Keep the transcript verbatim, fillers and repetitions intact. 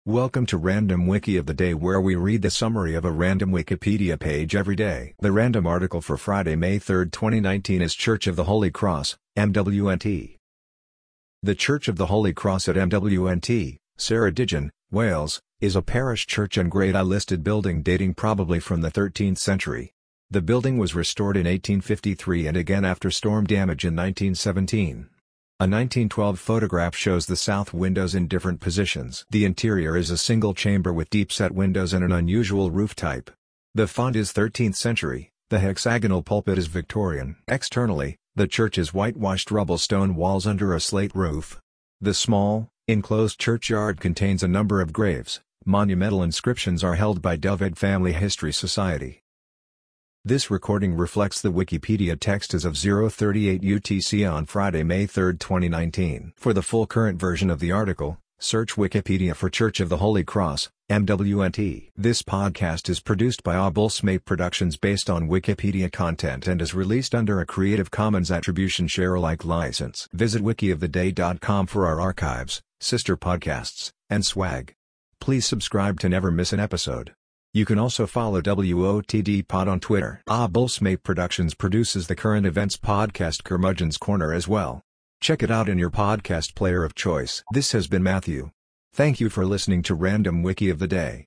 Welcome to Random Wiki of the Day, where we read the summary of a random Wikipedia page every day. The random article for Friday, May third, twenty nineteen is Church of the Holy Cross, M W N T. The Church of the Holy Cross at M W N T, Ceredigion, Wales, is a parish church and Grade I listed building dating probably from the thirteenth century. The building was restored in eighteen fifty-three and again after storm damage in nineteen seventeen. A nineteen twelve photograph shows the south windows in different positions. The interior is a single chamber with deep-set windows and an unusual roof type. The font is thirteenth century, the hexagonal pulpit is Victorian. Externally, the church is whitewashed rubble stone walls under a slate roof. The small, enclosed churchyard contains a number of graves. Monumental inscriptions are held by Dovegg Family History Society. This recording reflects the Wikipedia text as of zero thirty-eight U T C on Friday, May third, twenty nineteen. For the full current version of the article, search Wikipedia for Church of the Holy Cross, M W N T. This podcast is produced by Obulsmate Productions based on Wikipedia content and is released under a Creative Commons Attribution Share Alike license. Visit wiki of the day dot com for our archives, sister podcasts, and swag. Please subscribe to never miss an episode. You can also follow W O T D Pod on Twitter. Obulsmate Productions produces the current events podcast Curmudgeon's Corner as well. Check it out in your podcast player of choice. This has been Matthew. Thank you for listening to Random Wiki of the Day.